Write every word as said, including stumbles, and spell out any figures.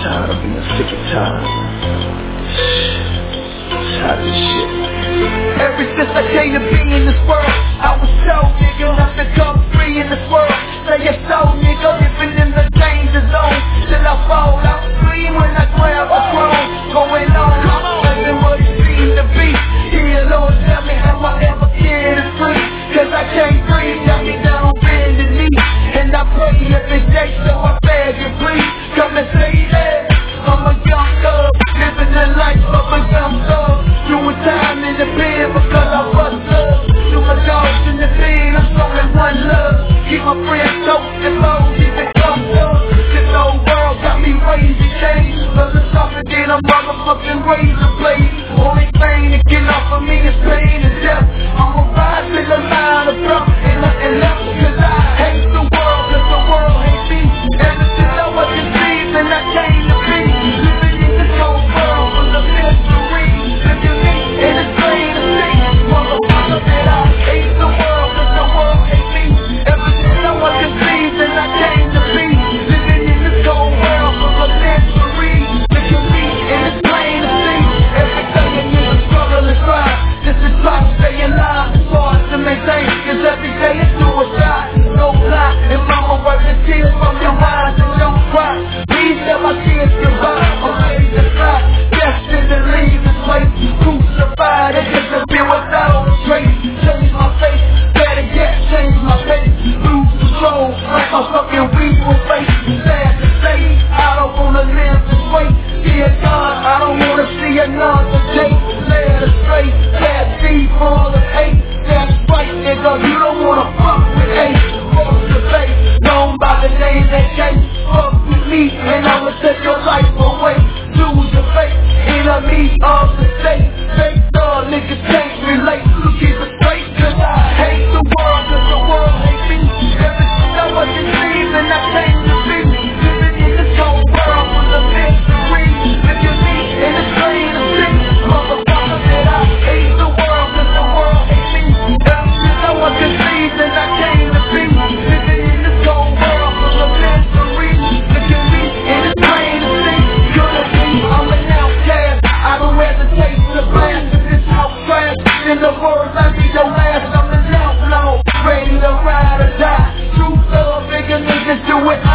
tired, I'm being sick and tired. Tired of this shit. Ever since I came to be in this world, I was told, nigga, not to come free in this world. Say it's so, nigga, living in the danger zone. Till I fall, I scream when I grab a throne. Going on, nothing what it seemed to be. Here, Lord, tell me how I ever get it free. Cause I can't breathe, got me down, bend the knee. And I pray every day, so I beg you, please come and save that. I'm a young thug, living the life of a young thug. Doing time in the pen because I was up. To my dogs in the pen, I'm showing one love. Keep my friends close and low, even close up. This old world got me crazy change. Cause it's tougher than a motherfucking razor blade. Only thing that get off of me is pain and death. I'ma rise to the line of drop and nothing left. Cause I hate the world, cause the world hates me. Ever since I was conceived and I came to be. Living in this cold world full of mystery. Living me in this plane of things. Motherfucker that I hate the world, cause the world hates me. Ever since I was conceived and I came to be. Living in this cold world full of mystery. Living me in this plane of things. Every day a nigga struggle and cry. This is life, staying alive. It's hard to maintain, cause every day it's suicide. No lie, and mama wiping tears from your eyes and don't cry. Please tell my kids goodbye. I'm ready to fly. Destined to leave this place. Crucified, it disappear without a trace. Change my face, better yet, change my face. Lose control, like my fucking weevil face. Sad to say, I don't wanna live this way. Dear God, I don't wanna see another day. Led astray, bad seed full of hate. That's right, nigga, you don't wanna fuck with hate. Fuck the face, known by the name that can't fuck with me. And I'ma take your life away. Lose your faith, enemy of the state. Fake thug, niggas can't relate. Keep it straight, cause I hate the world, cause the world hates me. Ever since I was conceived and I came to be. Living in this cold world full of mystery. Living me in this plane of things. Motherfucker that I hate the world, cause the world hates me. Ever since I was conceived and I came to be. Living in this cold world full of mystery. Living me in this plane of things. Gonna be, I'm an outcast. I don't hesitate to blast in this house trash. In the words, I be your last. I'm an outlaw, ready to ride or die. True love, bigger niggas do it.